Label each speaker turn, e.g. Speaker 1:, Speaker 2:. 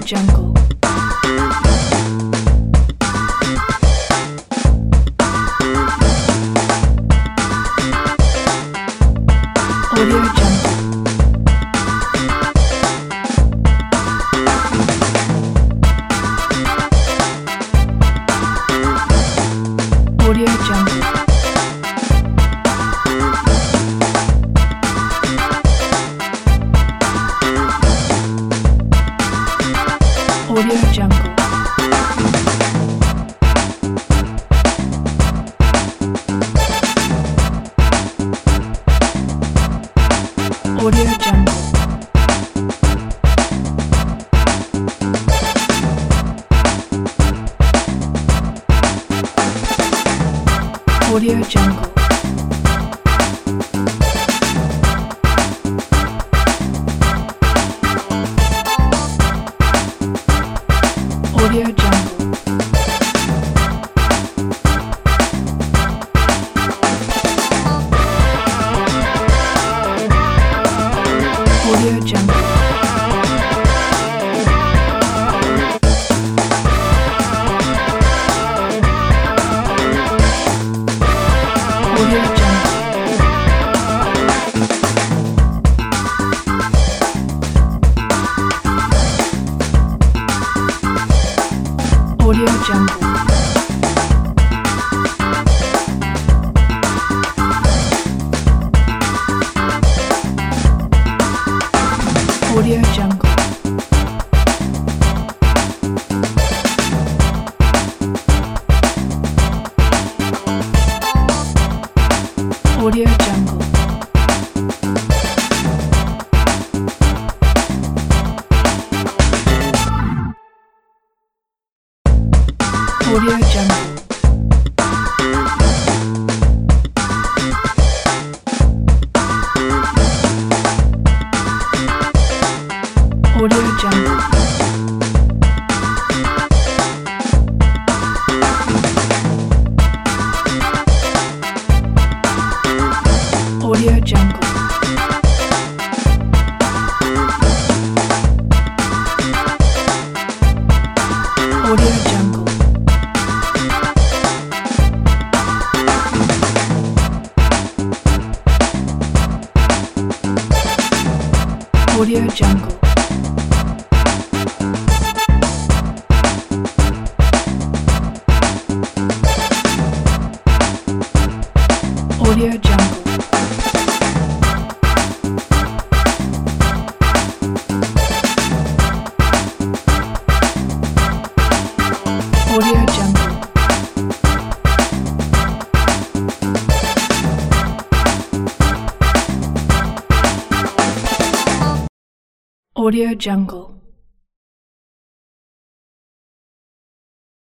Speaker 1: Jungle. Audio Jungle. Audio Jungle. Audio Jungle. Audio Jungle. Audio Jungle. Audio Jungle. Audio Jungle. Audio Jungle. Audio Jungle. Audio Jungle. Audio Jungle. Audio Jungle. Audio Jungle. Audio Jungle. Audio Jungle. Audio Jungle. Audio Jungle. Audio Jungle. Audio Jungle.